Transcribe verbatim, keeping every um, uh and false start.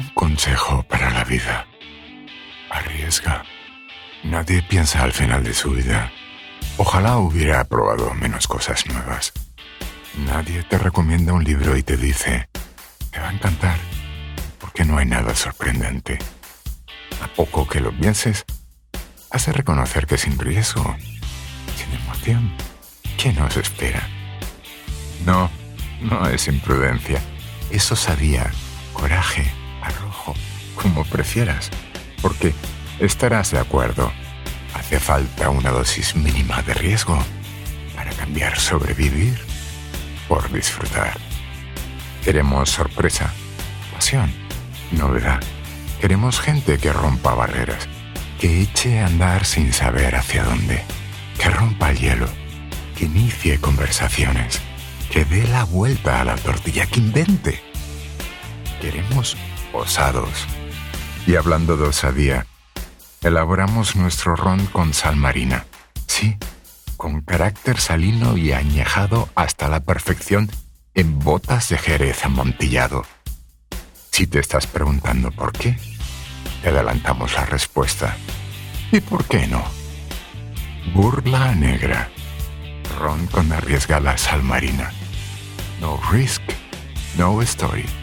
Un consejo para la vida. Arriesga. Nadie piensa al final de su vida. Ojalá hubiera probado menos cosas nuevas. Nadie te recomienda un libro y te dice, te va a encantar, porque no hay nada sorprendente. A poco que lo pienses, has de reconocer que sin riesgo, sin emoción, ¿qué nos espera? No, no es imprudencia, es osadía, coraje, arrojo, como prefieras, porque estarás de acuerdo, hace falta una dosis mínima de riesgo para cambiar sobrevivir por disfrutar. Queremos sorpresa, pasión, novedad. Queremos gente que rompa barreras, que eche a andar sin saber hacia dónde, que rompa el hielo, que inicie conversaciones, que dé la vuelta a la tortilla, que invente. Queremos osados. Y hablando de osadía, elaboramos nuestro ron con sal marina. Sí, con carácter salino y añejado hasta la perfección en botas de Jerez amontillado. Si te estás preguntando por qué, te adelantamos la respuesta. ¿Y por qué no? Burla negra. Ron con arriesgada sal marina. No risk, no story.